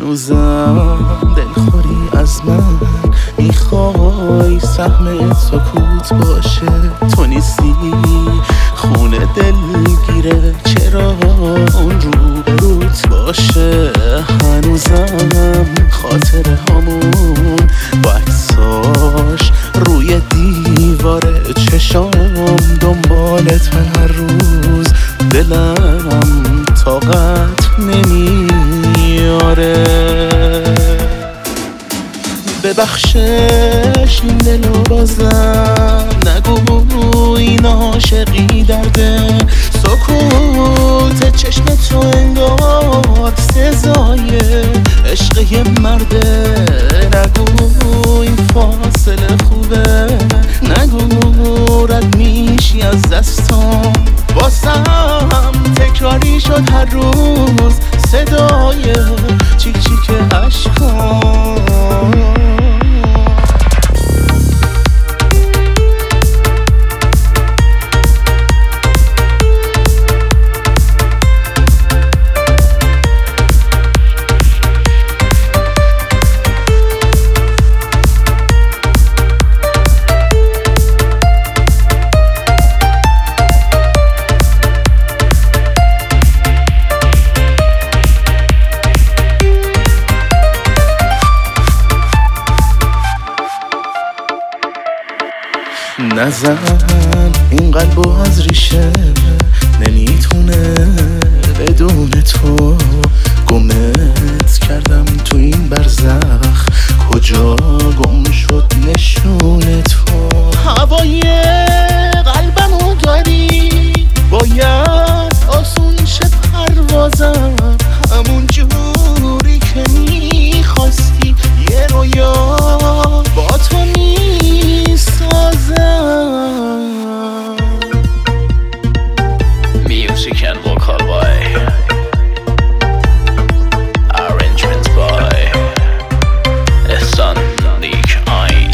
هنوزم دلخوری از من میخوای سهم سکوت باشه. تو نیستی خونه دلگیره، چرا اون رو بروت باشه. هنوزم خاطره هامون با عکساش روی دیواره، چشام دنبالتن هر روز، دلم طاقت نمیاره. ببخشش این دلو بازم نگو این عاشقی درده. سکوت چشم تو انگار سزای عشق یه مرده. نگو این فاصله خوبه، نگو رد میشی از دستام. واسم تکراری شد هر روز صدای چیک چیک عشقام. نزن این قلبو از ریشه، نمیتونه بدون تو. گمت کردم تو این برزخ، کجا گم شد نشون تو. هوای قلبمو داری، باید آسون شه پروازم. همون جوری که میخواستی یه رویا با تو Music and vocal by arrangement by Sonic Ain.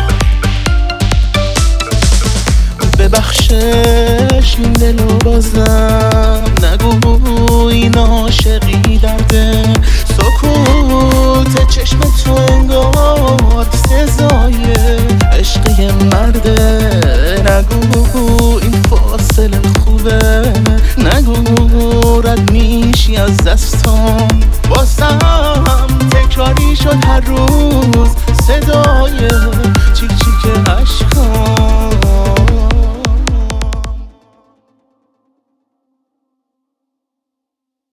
ببخشش این دلو بازم نگو این عاشقی درده. سکوت چشم تو انگار سزای عشق یه مرده. نگو این فاصله خوبه، نگو رد میشی از دستام. واسم تکراری شد هر روز صدای